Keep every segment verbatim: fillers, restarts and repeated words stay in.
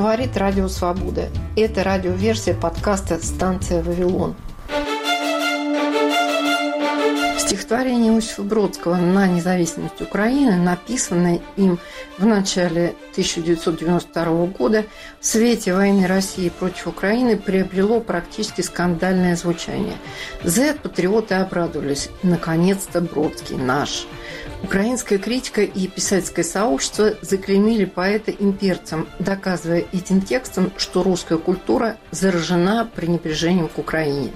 Говорит Радио Свобода. Это радиоверсия подкаста «Станция Вавилон». Стихотворение Иосифа Бродского «На независимость Украины», написанное им в начале тысяча девятьсот девяносто второго года, в свете войны России против Украины приобрело практически скандальное звучание. Зет-патриоты обрадовались. Наконец-то Бродский наш. Украинская критика и писательское сообщество заклеймили поэта имперцем, доказывая этим текстом, что русская культура заражена пренебрежением к Украине.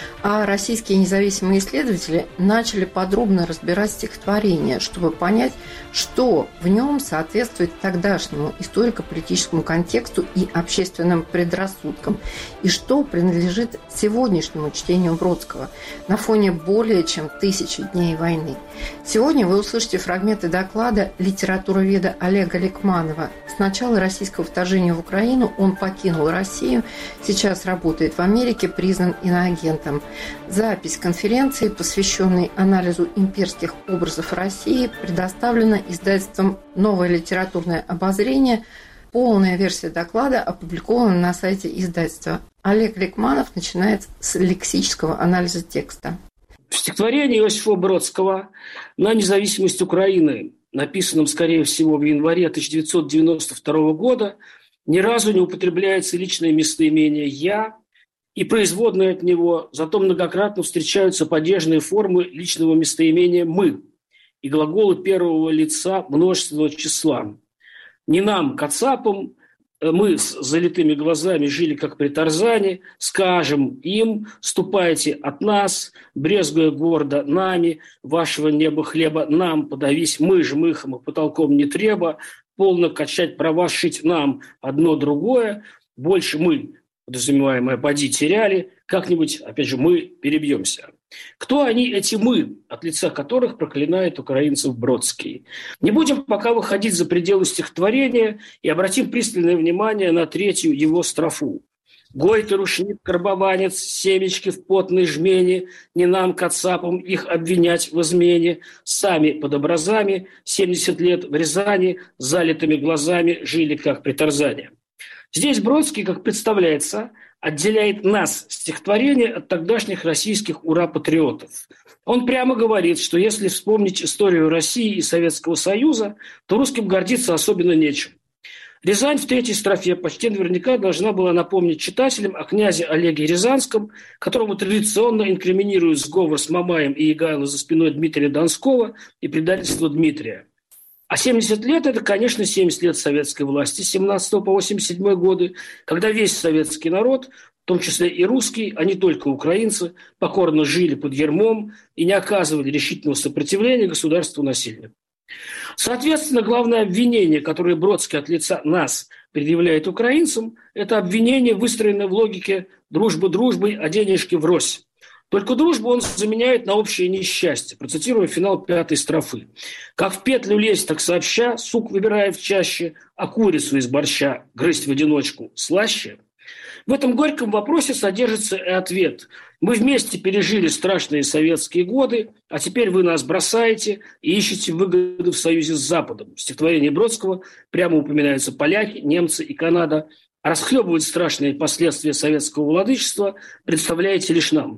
А российские независимые исследователи начали подробно разбирать стихотворение, чтобы понять, что в нем соответствует тогдашнему историко-политическому контексту и общественным предрассудкам, и что принадлежит сегодняшнему чтению Бродского на фоне более чем тысячи дней войны. Сегодня вы услышите фрагменты доклада литературоведа Олега Ликманова. С начала российского вторжения в Украину он покинул Россию, сейчас работает в Америке, признан иноагентом. Запись конференции, посвященной анализу имперских образов России, предоставлена издательством «Новое литературное обозрение». Полная версия доклада опубликована на сайте издательства. Олег Ликманов начинает с лексического анализа текста. В стихотворении Иосифа Бродского «На независимость Украины», написанном, скорее всего, в январе тысяча девятьсот девяносто второго года, ни разу не употребляется личное местоимение «я» и производные от него, зато многократно встречаются падежные формы личного местоимения «мы» и глаголы первого лица множественного числа. «Не нам, кацапам, мы с залитыми глазами жили, как при Тарзане, скажем им, ступайте от нас, брезгуя гордо нами, вашего неба хлеба нам подавись, мы ж мыхом и потолком не треба, полно качать права шить нам одно другое, больше мы, подразумеваемое «поди» теряли, как-нибудь, опять же, мы перебьемся». Кто они, эти «мы», от лица которых проклинает украинцев Бродский? Не будем пока выходить за пределы стихотворения и обратим пристальное внимание на третью его строфу. «Гой ты, рушник, карбованец, семечки в потной жмене, не нам, кацапам, их обвинять в измене, сами под образами, семьдесят лет в Рязани, с залитыми глазами жили, как при Тарзане». Здесь Бродский, как представляется, отделяет нас, стихотворение, от тогдашних российских ура-патриотов. Он прямо говорит, что если вспомнить историю России и Советского Союза, то русским гордиться особенно нечем. Рязань в третьей строфе почти наверняка должна была напомнить читателям о князе Олеге Рязанском, которому традиционно инкриминируют сговор с Мамаем и Егайло за спиной Дмитрия Донского и предательство Дмитрия. А семьдесят лет – это, конечно, семьдесят лет советской власти с семнадцатого по восемьдесят седьмой годы, когда весь советский народ, в том числе и русский, а не только украинцы, покорно жили под ярмом и не оказывали решительного сопротивления государству-насильнику. Соответственно, главное обвинение, которое Бродский от лица нас предъявляет украинцам, это обвинение, выстроенное в логике «дружба дружбой, а денежки врозь». Только дружбу он заменяет на общее несчастье, процитируя финал пятой строфы. «Как в петлю лезть, так сообща, сук выбирает чаще, а курицу из борща грызть в одиночку слаще». В этом горьком вопросе содержится и ответ. Мы вместе пережили страшные советские годы, а теперь вы нас бросаете и ищете выгоды в союзе с Западом. В стихотворении Бродского прямо упоминаются поляки, немцы и Канада. А расхлебывать страшные последствия советского владычества представляете лишь нам.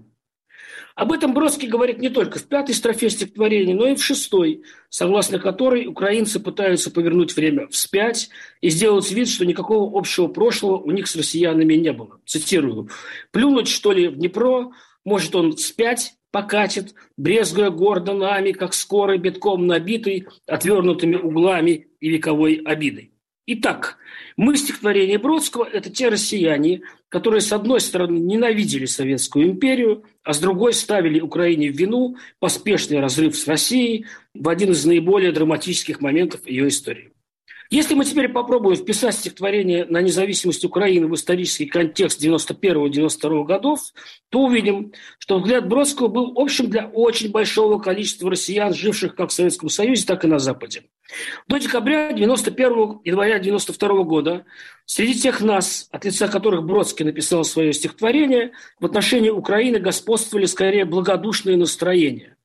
Об этом Бродский говорит не только в пятой строфе стихотворения, но и в шестой, согласно которой украинцы пытаются повернуть время вспять и сделать вид, что никакого общего прошлого у них с россиянами не было. Цитирую. «Плюнуть, что ли, в Днепро, может он вспять покатит, брезгуя гордо нами, как скорый битком набитый, отвернутыми углами и вековой обидой». Итак, мы, стихотворение Бродского, это те россияне, которые, с одной стороны, ненавидели Советскую империю, а с другой ставили Украине в вину поспешный разрыв с Россией в один из наиболее драматических моментов ее истории. Если мы теперь попробуем вписать стихотворение «На независимость Украины» в исторический контекст девяносто первого - девяносто второго годов, то увидим, что взгляд Бродского был общим для очень большого количества россиян, живших как в Советском Союзе, так и на Западе. До декабря девяносто первого - января девяносто второго года среди тех нас, от лица которых Бродский написал свое стихотворение, в отношении Украины господствовали скорее благодушные настроения.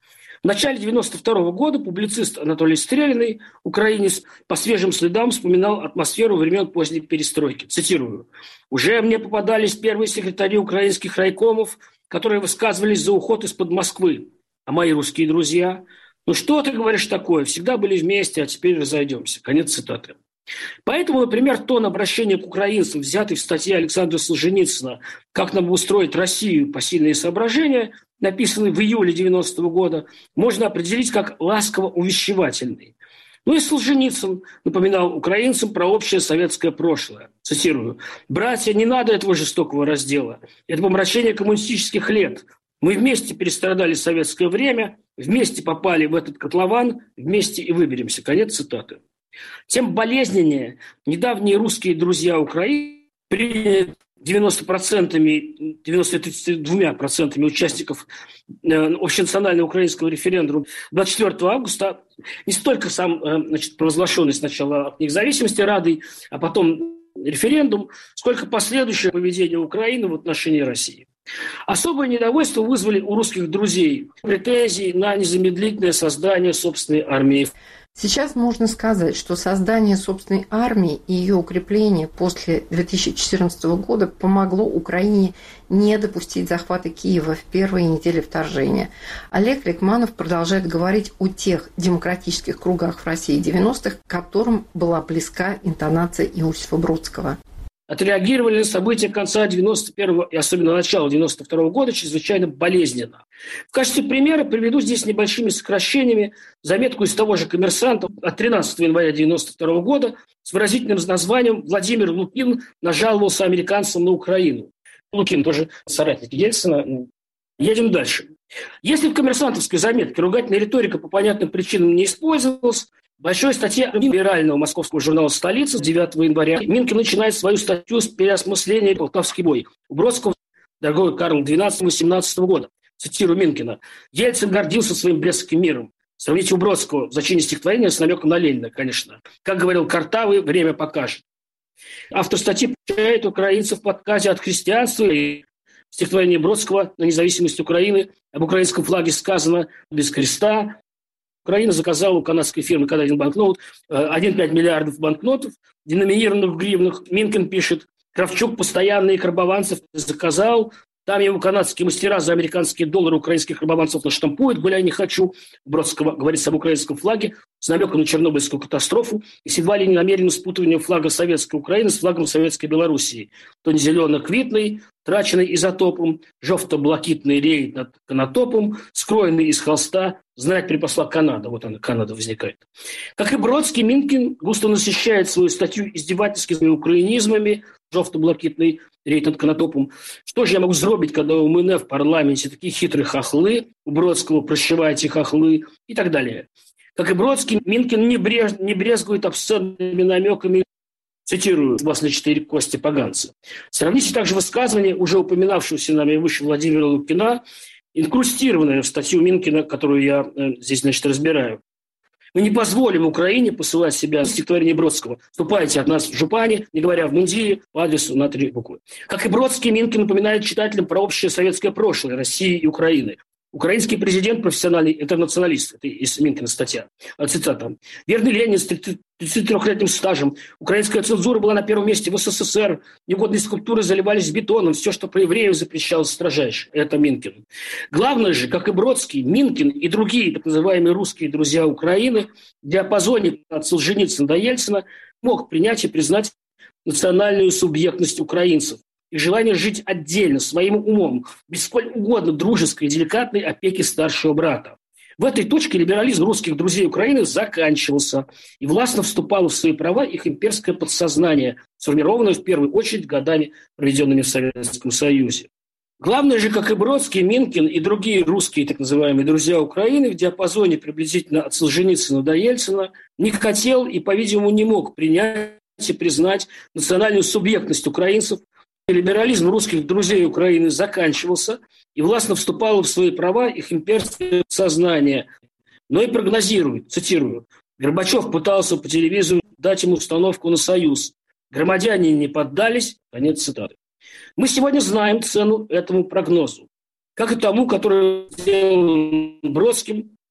В начале девяносто второго года публицист Анатолий Стрелиный, украинец, по свежим следам вспоминал атмосферу времен поздней перестройки. Цитирую. «Уже мне попадались первые секретари украинских райкомов, которые высказывались за уход из-под Москвы. А мои русские друзья? Ну что ты говоришь такое? Всегда были вместе, а теперь разойдемся». Конец цитаты. Поэтому, например, тон обращения к украинцам, взятый в статье Александра Солженицына «Как нам устроить Россию. Посильные соображения», написанный в июле девяностого года, можно определить как ласково-увещевательный. Ну и Солженицын напоминал украинцам про общее советское прошлое. Цитирую. «Братья, не надо этого жестокого раздела. Это помрачение коммунистических лет. Мы вместе перестрадали советское время, вместе попали в этот котлован, вместе и выберемся». Конец цитаты. Тем болезненнее недавние русские друзья Украины приняли девяносто процентов, девяносто два процента участников общенационального украинского референдума двадцать четвёртого августа не столько сам, значит, провозглашенный сначала от независимости Радой, а потом референдум, сколько последующее поведение Украины в отношении России. Особое недовольство вызвали у русских друзей претензии на незамедлительное создание собственной армии. Сейчас можно сказать, что создание собственной армии и ее укрепление после две тысячи четырнадцатого года помогло Украине не допустить захвата Киева в первые недели вторжения. Олег Ликманов продолжает говорить о тех демократических кругах в России девяностых, к которым была близка интонация Иосифа Бродского. Отреагировали на события конца девяносто первого и особенно начала девяносто второго года чрезвычайно болезненно. В качестве примера приведу здесь небольшими сокращениями заметку из того же «Коммерсанта» от тринадцатого января девяносто второго года с выразительным названием «Владимир Лукин нажаловался американцам на Украину». Лукин тоже соратник Ельцина. Едем дальше. Если в коммерсантовской заметке ругательная риторика по понятным причинам не использовалась, в большой статье либерального московского журнала «Столица» девятого января Минкин начинает свою статью с переосмысления «Полтавский бой» у Бродского, дорогой Карл двенадцатого семнадцатого года. Цитирую Минкина. «Ельцин гордился своим Брестским миром». Сравните у Бродского в зачине стихотворения с намеком на Ленина, конечно. Как говорил Картавый, время покажет. Автор статьи получает украинцев в отказе от христианства. И в стихотворении Бродского на независимость Украины об украинском флаге сказано «без креста». Украина заказала у канадской фирмы «Когда один банкнот» один целых пять десятых миллиардов банкнотов, деноминированных в гривнах. Минкин пишет, Кравчук постоянные карбованцев заказал, там его канадские мастера за американские доллары украинских карбованцев наштампуют, гуляй не хочу. Бродского говорится об украинском флаге с намеком на Чернобыльскую катастрофу и с едва ли не намеренным спутыванием флага Советской Украины с флагом Советской Белоруссии. То не зелено-квитный, траченный изотопом, жовто-блакитный рейд над Конотопом, скроенный из холста, знать припасла Канада. Вот она, Канада возникает. Как и Бродский, Минкин густо насыщает свою статью издевательскими украинизмами, жовто-блакитный рейд над Конотопом. Что же я могу сделать, когда у меня в парламенте такие хитрые хохлы, у Бродского прощевайте хохлы и так далее. Как и Бродский, Минкин не, бреж... не брезгует обсценными намеками, цитирую, «Вас на четыре кости поганца». Сравните также высказывание уже упоминавшегося нами выше Владимира Лукина, инкрустированное в статью Минкина, которую я э, здесь, значит, разбираю. «Мы не позволим Украине посылать себя» стихотворение Бродского. «Ступайте от нас в жупане, не говоря в мундире, по адресу на три буквы». Как и Бродский, Минкин напоминает читателям про общее советское прошлое России и Украины. Украинский президент – профессиональный интернационалист. Это из Минкина статья. Цитата. «Верный Ленин с тридцатитрёхлетним стажем. Украинская цензура была на первом месте в СССР. Негодные скульптуры заливались бетоном. Все, что про евреев запрещалось строжайше». Это Минкин. Главное же, как и Бродский, Минкин и другие так называемые русские друзья Украины в диапазоне от Солженицына до Ельцина мог принять и признать национальную субъектность украинцев. Их желание жить отдельно, своим умом, без сколь угодно дружеской и деликатной опеки старшего брата. В этой точке либерализм русских друзей Украины заканчивался, и властно вступало в свои права их имперское подсознание, сформированное в первую очередь годами, проведенными в Советском Союзе. Главное же, как и Бродский, Минкин и другие русские так называемые друзья Украины в диапазоне приблизительно от Солженицына до Ельцина не хотел и, по-видимому, не мог принять и признать национальную субъектность украинцев. Либерализм русских друзей Украины заканчивался, и властно вступало в свои права их имперское сознание. Но и прогнозирует, цитирую, «Горбачев пытался по телевизору дать ему установку на союз. Громадяне не поддались». Конец цитаты. Мы сегодня знаем цену этому прогнозу. Как и тому, который сделал Бродским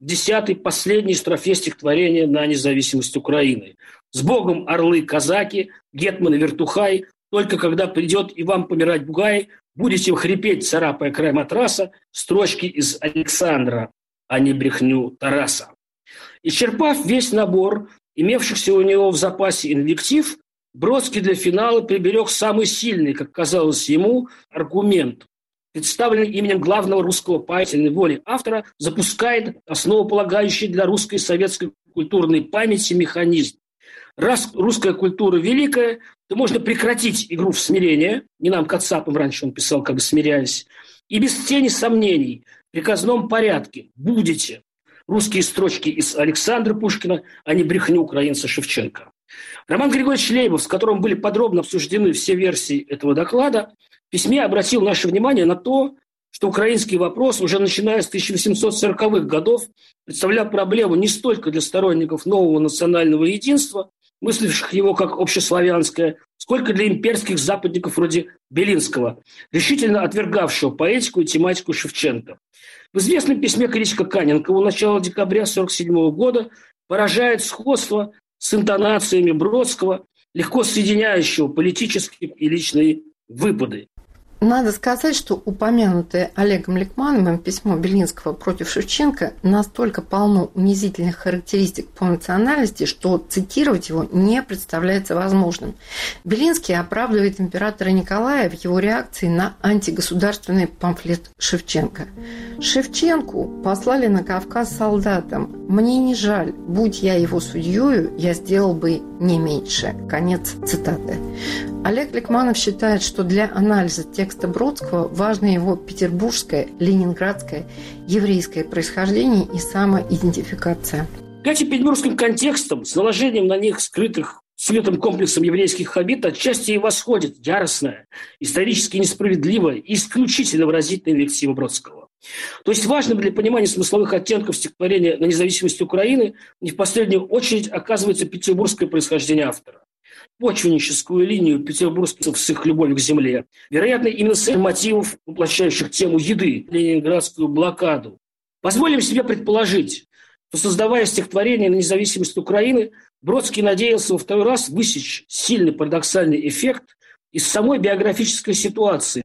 в десятой, последней строфе стихотворения «На независимость Украины». «С Богом, орлы, казаки, гетманы, вертухай, только когда придет и вам помирать бугай, будете хрипеть, царапая край матраса, строчки из Александра, а не брехню Тараса». Исчерпав весь набор имевшихся у него в запасе инвектив, Бродский для финала приберег самый сильный, как казалось ему, аргумент. Представленный именем главного русского поэта воли автора, запускает основополагающий для русской и советской культурной памяти механизм. Раз русская культура великая, то можно прекратить игру в смирение, не нам кацапам раньше он писал, как бы смиряясь, и без тени сомнений, в приказном порядке будете русские строчки из Александра Пушкина, а не брехню украинца Шевченко. Роман Григорьевич Лейбов, с которым были подробно обсуждены все версии этого доклада, в письме обратил наше внимание на то, что украинский вопрос уже начиная с тысяча восемьсот сороковых годов представлял проблему не столько для сторонников нового национального единства, мысливших его как общеславянское, сколько для имперских западников вроде Белинского, решительно отвергавшего поэтику и тематику Шевченко. В известном письме критика Каненкову начала декабря тысяча девятьсот сорок седьмого года поражает сходство с интонациями Бродского, легко соединяющего политические и личные выпады. Надо сказать, что упомянутое Олегом Ликмановым письмо Белинского против Шевченко настолько полно унизительных характеристик по национальности, что цитировать его не представляется возможным. Белинский оправдывает императора Николая в его реакции на антигосударственный памфлет Шевченко. «Шевченку послали на Кавказ солдатам. Мне не жаль, будь я его судьёю, я сделал бы не меньше». Конец цитаты. Олег Ликманов считает, что для анализа текста Бродского важно его петербургское, ленинградское, еврейское происхождение и самоидентификация. Этим петербургским контекстом, с наложением на них скрытых светом комплексом еврейских обид, отчасти и восходит яростная, исторически несправедливая и исключительно выразительная инвектива Бродского. То есть важным для понимания смысловых оттенков стихотворения «На независимость Украины» не в последнюю очередь оказывается петербургское происхождение автора. Почвенническую линию петербургцев с их любовью к земле. Вероятно, именно с мотивов, воплощающих тему еды, ленинградскую блокаду. Позволим себе предположить, что, создавая стихотворение «На независимость Украины», Бродский надеялся во второй раз высечь сильный парадоксальный эффект из самой биографической ситуации.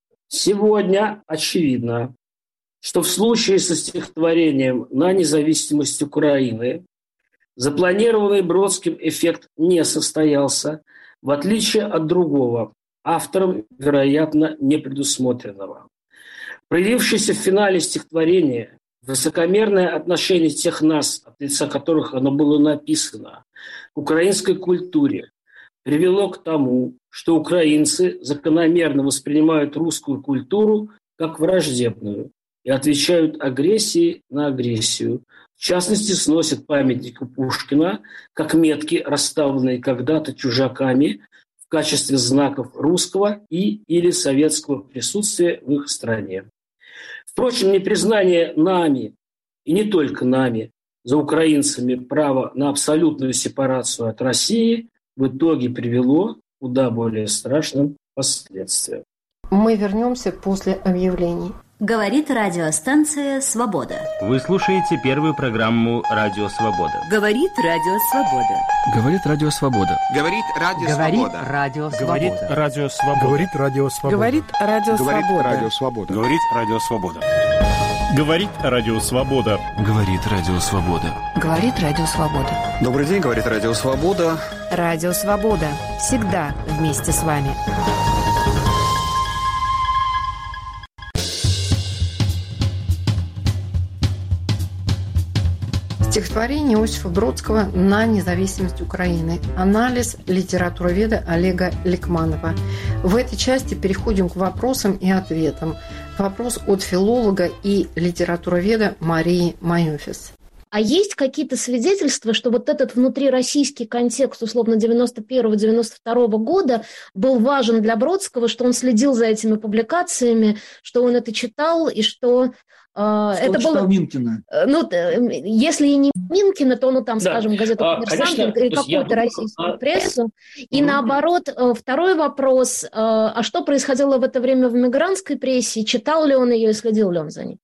Сегодня очевидно, что в случае со стихотворением «На независимость Украины» запланированный Бродским эффект не состоялся, в отличие от другого, автором, вероятно, непредусмотренного. Проявившееся в финале стихотворения высокомерное отношение тех нас, от лица которых оно было написано, к украинской культуре, привело к тому, что украинцы закономерно воспринимают русскую культуру как враждебную и отвечают агрессией на агрессию. В частности, сносят памятник Пушкина, как метки, расставленные когда-то чужаками в качестве знаков русского и или советского присутствия в их стране. Впрочем, непризнание нами, и не только нами, за украинцами права на абсолютную сепарацию от России в итоге привело к куда более страшным последствиям. Мы вернемся после объявлений. Говорит радиостанция «Свобода». Вы слушаете первую программу «Радио Свобода». Говорит Радио Свобода. Говорит Радио Свобода. Говорит Радио Свобода. Говорит Радио Свобода. Говорит Радио Свобода. Говорит Радио Свобода. Говорит Радио Свобода. Говорит Радио Свобода. Говорит Радио Свобода. Говорит Радио Свобода. Добрый день, говорит Радио Свобода. Радио Свобода. Всегда вместе с вами. Стихотворение Иосифа Бродского «На независимость Украины». Анализ литературоведа Олега Ликманова. В этой части переходим к вопросам и ответам. Вопрос от филолога и литературоведа Марии Майофис. А есть какие-то свидетельства, что вот этот внутрироссийский контекст, условно, девяносто первого — девяносто второго года был важен для Бродского, что он следил за этими публикациями, что он это читал, и что... Что это было Минкина. Ну, если и не Минкина, то, ну, там, да. скажем, газету «Коммерсант» или какую-то я... российскую прессу. И mm-hmm. наоборот, второй вопрос, а что происходило в это время в мигрантской прессе, читал ли он ее и следил ли он за ней?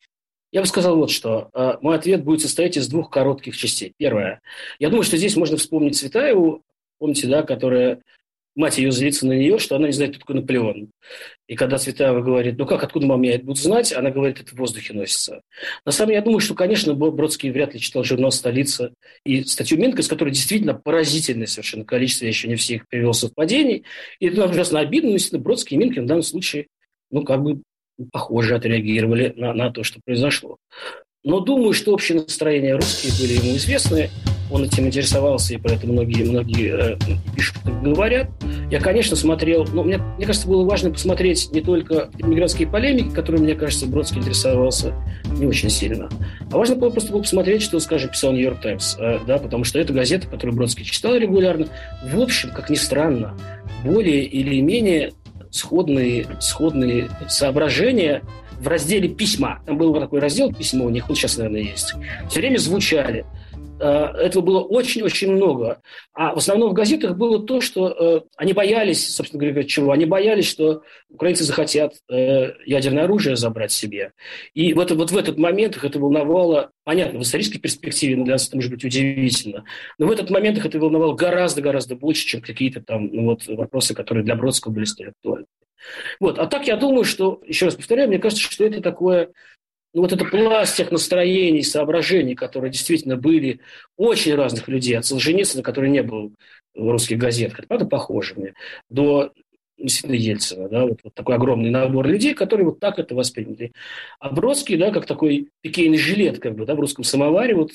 Я бы сказал вот что. Мой ответ будет состоять из двух коротких частей. Первое. Я думаю, что здесь можно вспомнить Цветаеву, помните, да, которая... Мать ее злится на нее, что она не знает, кто такой Наполеон. И когда Цветаева говорит, ну как, откуда мама я это буду знать, она говорит, это в воздухе носится. На самом деле, я думаю, что, конечно, Бродский вряд ли читал журнал «Столица» и статью Минка, из которой действительно поразительное совершенно количество, я еще не всех привел совпадений. И это ужасно обидно, но действительно Бродский и Минкин в данном случае, ну, как бы похоже отреагировали на, на то, что произошло. Но думаю, что общие настроения русские были ему известны. Он этим интересовался, и про это многие, многие э, пишут и говорят. Я, конечно, смотрел... Ну, мне, мне кажется, было важно посмотреть не только мигрантские полемики, которыми, мне кажется, Бродский интересовался не очень сильно. А важно было просто было посмотреть, что, скажем, писал «Нью-Йорк Таймс». Э, да, потому что это газета, которую Бродский читал регулярно. В общем, как ни странно, более или менее сходные, сходные соображения в разделе «Письма». Там был такой раздел «Письмо», у них вот сейчас, наверное, есть. Все время звучали. Этого было очень-очень много. А в основном в газетах было то, что э, они боялись, собственно говоря, чего? Они боялись, что украинцы захотят э, ядерное оружие забрать себе. И вот, вот в этот момент их это волновало, понятно, в исторической перспективе, но для нас это может быть удивительно, но в этот момент их это волновало гораздо-гораздо больше, чем какие-то там ну, вот, вопросы, которые для Бродского были столь актуальны. Вот. А так я думаю, что, еще раз повторяю, мне кажется, что это такое... Ну, вот это пласт тех настроений, соображений, которые действительно были очень разных людей, от Солженицына, который не был в русских газетах, правда, похоже мне, до действительно Ельцина, да, вот, вот такой огромный набор людей, которые вот так это восприняли. А Бродский, да, как такой пикейный жилет, как бы, да, в русском самоваре, вот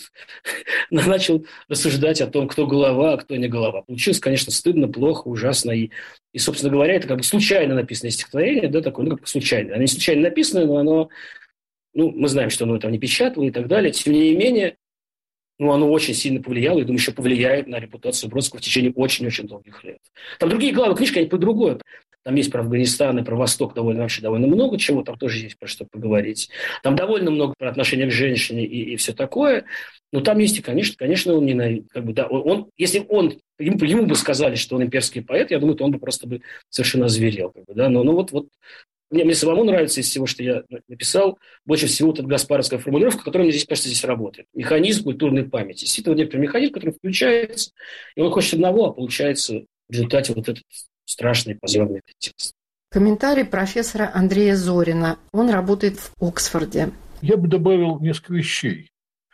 начал рассуждать о том, кто голова, а кто не голова. Получилось, конечно, стыдно, плохо, ужасно, и, и собственно говоря, это как бы случайно написанное стихотворение, да, такое, ну, как случайно. Оно не случайно написано, но оно Ну, мы знаем, что оно там не печатало и так далее. Тем не менее, ну, оно очень сильно повлияло, и, думаю, еще повлияет на репутацию Бродского в течение очень-очень долгих лет. Там другие главы книжки, они по другое. Там есть про Афганистан и про Восток довольно, вообще довольно много чего, там тоже есть про что поговорить. Там довольно много про отношения к женщине и, и все такое. Но там есть и, конечно, конечно он ненавидит. Как бы, да, он, он, если он, ему, ему бы сказали, что он имперский поэт, я думаю, то он бы просто бы совершенно озверел. Как бы, да. Но, но вот, вот Мне, мне самому нравится из всего, что я написал, больше всего вот эта гаспаровская формулировка, которая мне здесь, кажется, здесь работает. Механизм культурной памяти. Действительно, некоторый механизм, который включается, и он хочет одного, а получается в результате вот этот страшный позорный текст. Комментарий профессора Андрея Зорина. Он работает в Оксфорде. Я бы добавил несколько вещей.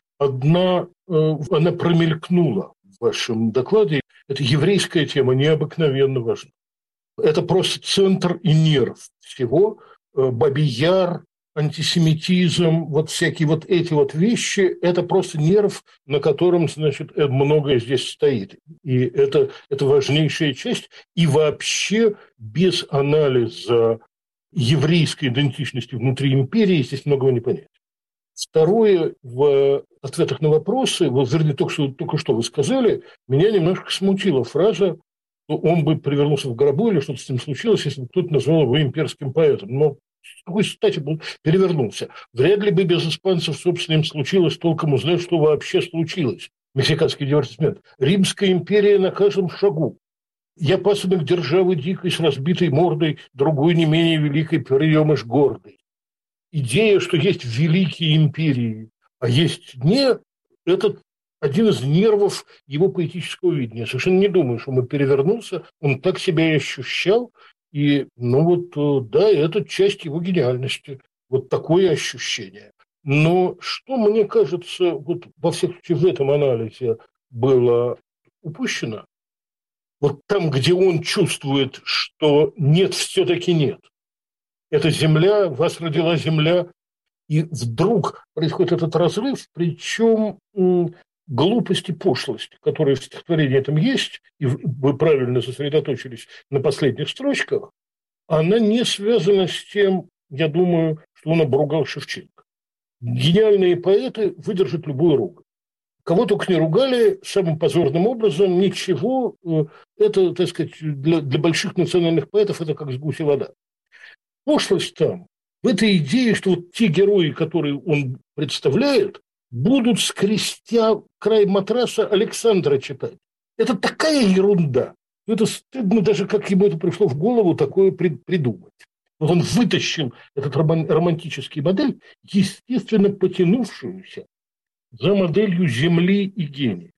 Одна, она промелькнула в вашем докладе. Это еврейская тема, необыкновенно важна. Это просто центр и нерв всего. Бабий Яр, антисемитизм, вот всякие вот эти вот вещи, это просто нерв, на котором, значит, многое здесь стоит. И это, это важнейшая часть. И вообще без анализа еврейской идентичности внутри империи здесь многого не понять. Второе, в ответах на вопросы, вот, вернее, только что, только что вы сказали, меня немножко смутила фраза, что он бы перевернулся в гробу или что-то с ним случилось, если бы кто-то назвал его имперским поэтом. Но с какой стати бы он перевернулся? Вряд ли бы без испанцев, собственно, им случилось толком узнать, что вообще случилось. Мексиканский дивертисмент. Римская империя на каждом шагу. Я пасынок державы дикой с разбитой мордой, другой не менее великой приемыш гордой. Идея, что есть великие империи, а есть не, это один из нервов его поэтического видения. Совершенно не думаю, что он перевернулся, он так себя и ощущал. И, ну вот, да, это часть его гениальности. Вот такое ощущение. Но что, мне кажется, вот во всех случаях в этом анализе было упущено, вот там, где он чувствует, что нет, все-таки нет. Это земля, вас родила земля, и вдруг происходит этот разрыв, причем м, глупость и пошлость, которые в стихотворении этом есть, и вы правильно сосредоточились на последних строчках, она не связана с тем, я думаю, что он обругал Шевченко. Гениальные поэты выдержат любую ругань. Кого только не ругали самым позорным образом, ничего, это, так сказать, для, для больших национальных поэтов это как с гуся вода. Пошлость там, в этой идее, что вот те герои, которые он представляет, будут, скрестя край матраса, Александра читать. Это такая ерунда. Это стыдно даже, как ему это пришло в голову, такое придумать. Он вытащил этот романтический модель, естественно, потянувшуюся за моделью земли и гения.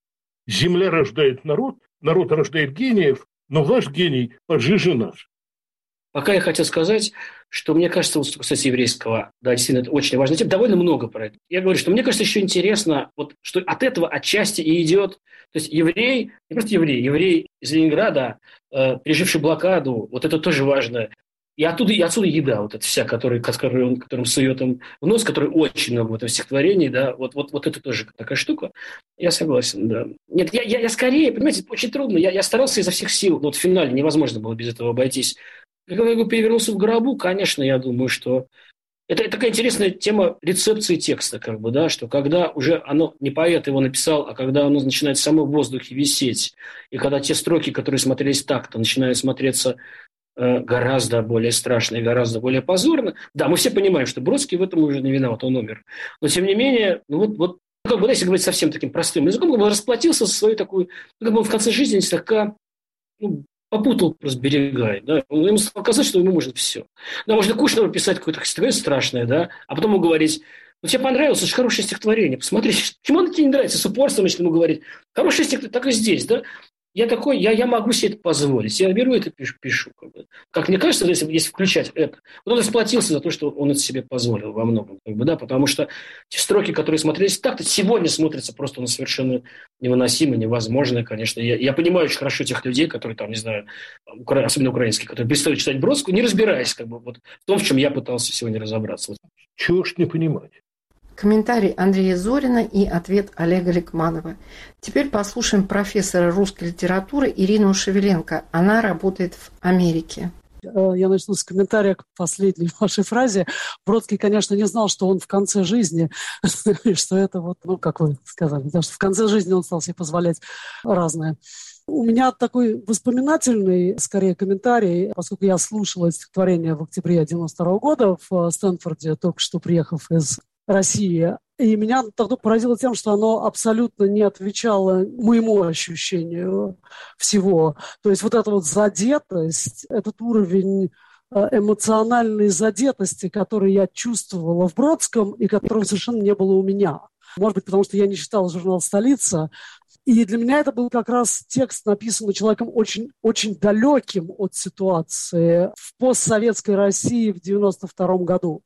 Земля рождает народ, народ рождает гениев, но ваш гений пожиже наш. Пока я хотел сказать, что мне кажется, вот, кстати, еврейского, да, действительно, это очень важная тема, довольно много про это. Я говорю, что мне кажется, еще интересно, вот, что от этого отчасти и идет, то есть еврей, не просто еврей, еврей из Ленинграда, э, переживший блокаду, вот это тоже важно. И оттуда, и отсюда еда, вот эта вся, которую, которую он, которым сует им в нос, которой очень много в этом стихотворении, да, вот, вот, вот это тоже такая штука. Я согласен, да. Нет, я, я, я скорее, понимаете, очень трудно, я, я старался изо всех сил, но вот в финале невозможно было без этого обойтись. Когда я перевернулся в гробу, конечно, я думаю, что это такая интересная тема рецепции текста, как бы, да, что когда уже оно, не поэт его написал, а когда оно начинает само в воздухе висеть, и когда те строки, которые смотрелись так-то, начинают смотреться э, гораздо более страшно и гораздо более позорно. Да, мы все понимаем, что Бродский в этом уже не виноват, он умер. Но, тем не менее, ну вот, вот как бы, если говорить совсем таким простым языком, как бы он расплатился за свою такую, как бы он в конце жизни слегка, ну, попутал просто берега, да, ему стало казать, что ему может все. Да, можно Кушнеру писать какое-то стихотворение страшное, да, а потом ему говорить, ну, тебе понравилось, это же хорошее стихотворение, посмотри, почему оно тебе не нравится, с упорством начнет ему говорить, хорошее стихотворение, так и здесь, да. Я такой, я, я могу себе это позволить. Я беру это пишу. пишу как, бы. Как мне кажется, если, если включать это, вот он расплатился за то, что он это себе позволил во многом. Как бы, да, потому что те строки, которые смотрелись так-то, сегодня смотрятся просто на совершенно невыносимо, невозможно, конечно. Я, я понимаю очень хорошо тех людей, которые там, не знаю, укра... особенно украинские, которые перестали читать Бродскую, не разбираясь как бы, вот, в том, в чем я пытался сегодня разобраться. Вот. Чего ж не понимать? Комментарий Андрея Зорина и ответ Олега Ликманова. Теперь послушаем профессора русской литературы Ирину Шевеленко. Она работает в Америке. Я начну с комментария к последней вашей фразе. Бродский, конечно, не знал, что он в конце жизни, что это вот, ну, как вы сказали, потому что в конце жизни он стал себе позволять разное. У меня такой воспоминательный, скорее, комментарий, поскольку я слушала стихотворение в октябре девяносто второго года в Стэнфорде, только что приехав из России. И меня тогда поразило тем, что оно абсолютно не отвечало моему ощущению всего. То есть вот эта вот задетость, этот уровень эмоциональной задетости, который я чувствовала в Бродском и которого совершенно не было у меня. Может быть, потому что я не читала журнал «Столица». И для меня это был как раз текст, написанный человеком очень, очень далеким от ситуации в постсоветской России в девяносто втором году.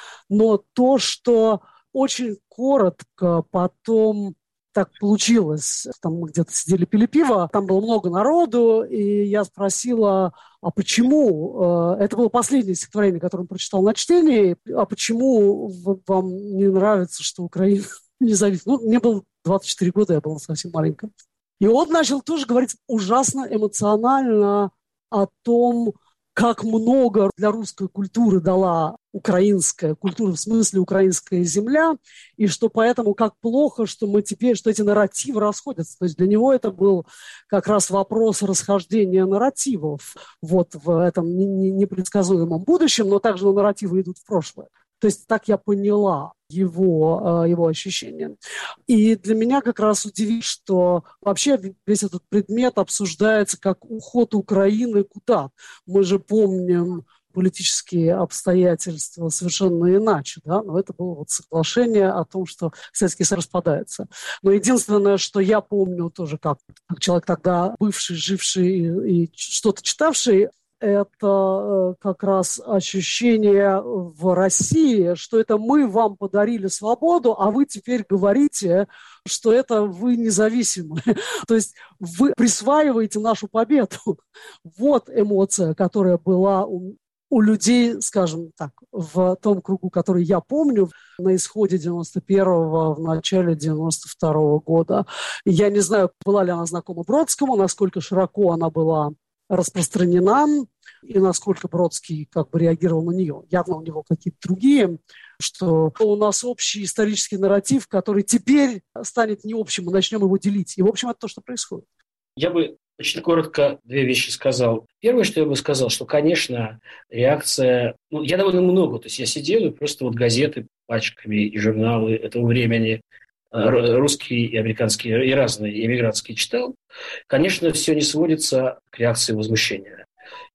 Но то, что очень коротко потом так получилось, там мы где-то сидели, пили пиво, там было много народу, и я спросила, а почему, это было последнее стихотворение, которое он прочитал на чтении, а почему вам не нравится, что Украина независима? Ну, мне было двадцать четыре года, я была совсем маленькая. И он начал тоже говорить ужасно эмоционально о том, как много для русской культуры дала украинская культура, в смысле украинская земля, и что поэтому как плохо, что мы теперь, что эти нарративы расходятся. То есть для него это был как раз вопрос расхождения нарративов вот в этом непредсказуемом будущем, но также нарративы идут в прошлое. То есть так я поняла его, его ощущения. И для меня как раз удивительно, что вообще весь этот предмет обсуждается как уход Украины куда. Мы же помним политические обстоятельства совершенно иначе, да, но это было вот соглашение о том, что Советский Союз распадается. Но единственное, что я помню тоже как, как человек тогда бывший, живший и, и что-то читавший, это как раз ощущение в России, что это мы вам подарили свободу, а вы теперь говорите, что это вы независимы. То есть вы присваиваете нашу победу. Вот эмоция, которая была у, у людей, скажем так, в том кругу, который я помню, на исходе девяносто первого, в начале девяносто второго года. Я не знаю, была ли она знакома Бродскому, насколько широко она была распространена, и насколько Бродский как бы реагировал на нее. Явно у него какие-то другие, что у нас общий исторический нарратив, который теперь станет не общим, мы начнем его делить. И, в общем, это то, что происходит. Я бы очень коротко две вещи сказал. Первое, что я бы сказал, что, конечно, реакция... Ну, я довольно много, то есть я сидел и просто вот газеты пачками и журналы этого времени, русские и американские, и разные, эмигрантские читал. Конечно, все не сводится к реакции возмущения.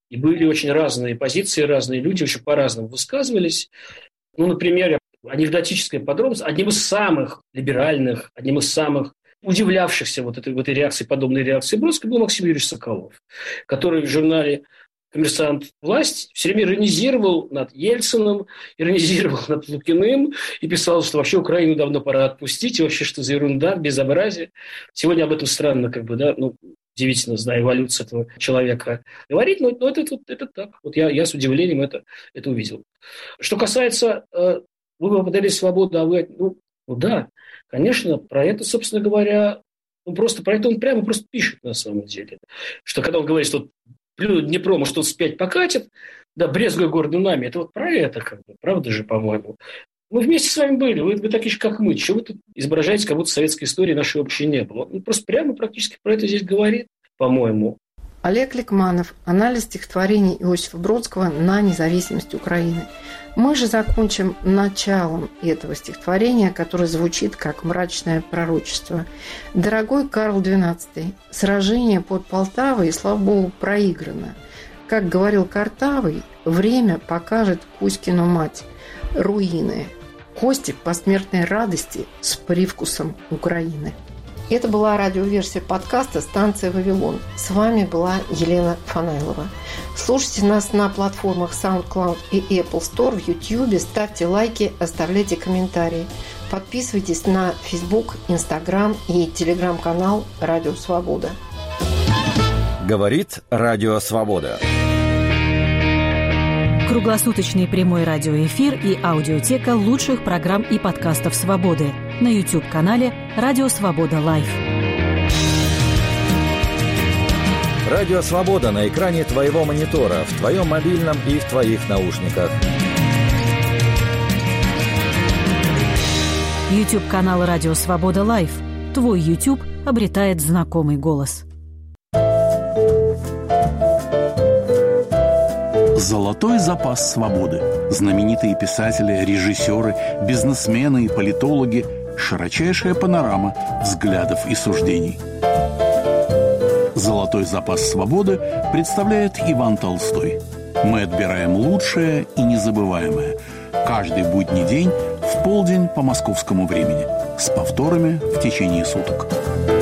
И были очень разные позиции, разные люди очень по-разному высказывались. Ну, например, анекдотическая подробность. Одним из самых либеральных, одним из самых удивлявшихся вот этой, в этой реакции, подобной реакции Бродского был Максим Юрьевич Соколов, который в журнале «Коммерсант. Власть» все время иронизировал над Ельциным, иронизировал над Лукиным и писал, что вообще Украину давно пора отпустить, и вообще что за ерунда, безобразие. Сегодня об этом странно, как бы, да, ну, удивительно, зная эволюцию этого человека говорить, но, но это, это, это так. Вот я, я с удивлением это, это увидел. Что касается, э, вы попадали в свободу, а вы, ну, ну да, конечно, про это, собственно говоря, ну, просто про это он прямо просто пишет на самом деле. Что когда он говорит, что Днепро, может, он вспять покатит, да, брезгуя гордым нами. Это вот про это, как бы, правда же, по-моему. Мы вместе с вами были, вы, вы такие же, как мы. Чего вы тут изображаете, как будто советской истории нашей общей не было? Он просто прямо практически про это здесь говорит, по-моему. Олег Ликманов. Анализ стихотворений Иосифа Бродского на независимость Украины. Мы же закончим началом этого стихотворения, которое звучит как мрачное пророчество. «Дорогой Карл двенадцатый, сражение под Полтавой, слава богу, проиграно. Как говорил Картавый, время покажет Кузькину мать. Руины. Кости посмертной радости с привкусом Украины». Это была радиоверсия подкаста «Станция Вавилон». С вами была Елена Фанайлова. Слушайте нас на платформах SoundCloud и Apple Store, в YouTube, ставьте лайки, оставляйте комментарии. Подписывайтесь на Facebook, Instagram и телеграм-канал «Радио Свобода». Говорит Радио Свобода. Круглосуточный прямой радиоэфир и аудиотека лучших программ и подкастов «Свободы» на YouTube-канале «Радио Свобода Лайв». Радио Свобода на экране твоего монитора, в твоем мобильном и в твоих наушниках. YouTube-канал «Радио Свобода Лайв». Твой YouTube обретает знакомый голос. Золотой запас свободы. Знаменитые писатели, режиссеры, бизнесмены и политологи. Широчайшая панорама взглядов и суждений. Золотой запас свободы представляет Иван Толстой. Мы отбираем лучшее и незабываемое. Каждый будний день в полдень по московскому времени. С повторами в течение суток.